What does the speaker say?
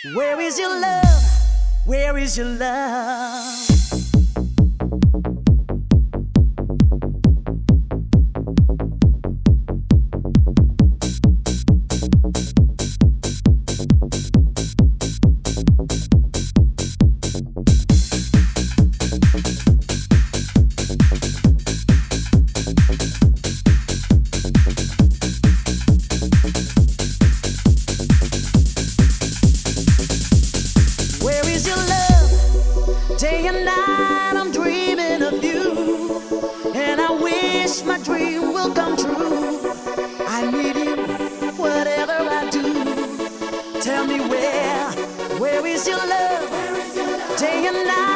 Where is your love? Where is your love? Where is your love? Day and night I'm dreaming of you, and I wish my dream will come true. I need you, whatever I do. Tell me where is your love? Day and night